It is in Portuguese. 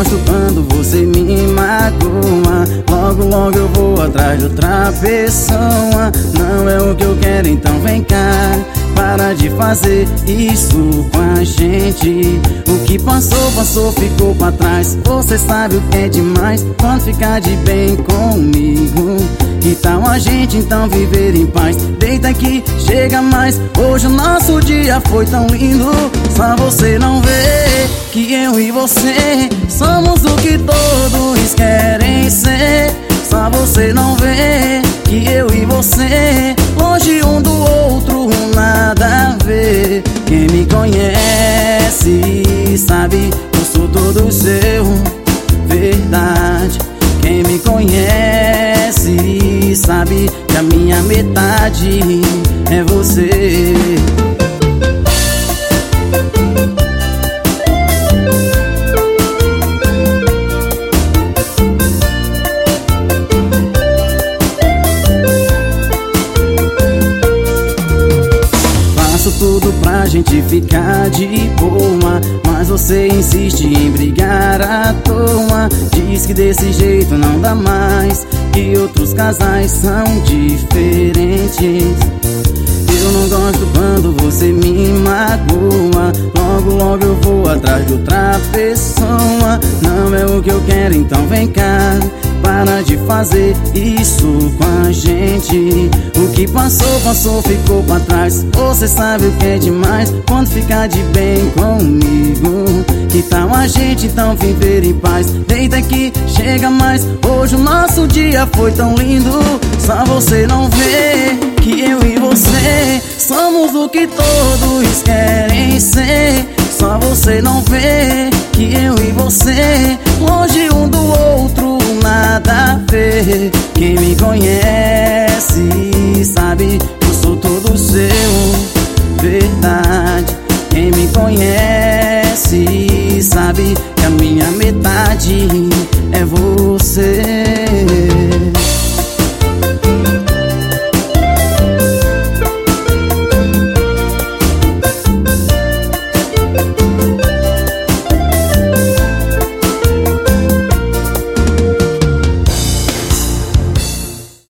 gosto quando você me magoa. Logo, logo eu vou atrás de outra pessoa. Não é o que eu quero, então vem cá. Para de fazer isso com a gente. O que passou, passou, ficou pra trás. Você sabe o que é demais quando ficar de bem comigo. Que tal a gente então viver em paz? Deita aqui, chega mais. Hoje o nosso dia foi tão lindo. Só você não vê que eu e você somos o que todos querem ser. Só você não vê que eu e você longe um do outro, nada a ver. Quem me conhece sabe que eu sou todo seu, verdade. Quem me conhece sabe que a minha metade é você. Faço tudo pra gente ficar de boa, mas você insiste em brigar à toa. Diz que desse jeito não dá mais, que outros casais são diferentes. Eu não gosto quando você me magoa. Logo, logo eu vou atrás de outra pessoa. Não é o que eu quero, então vem cá. Para de fazer isso com a gente. O que passou, passou, ficou pra trás. Você sabe o que é demais quando ficar de bem comigo. Que tal a gente então viver em paz? Deita aqui, chega mais. Hoje o nosso dia foi tão lindo. Só você não vê que eu e você somos o que todos querem ser. Só você não vê que eu e você longe um do outro, nada a ver. Quem me conhece sabe que eu sou todo seu, verdade. Quem me conhece sabe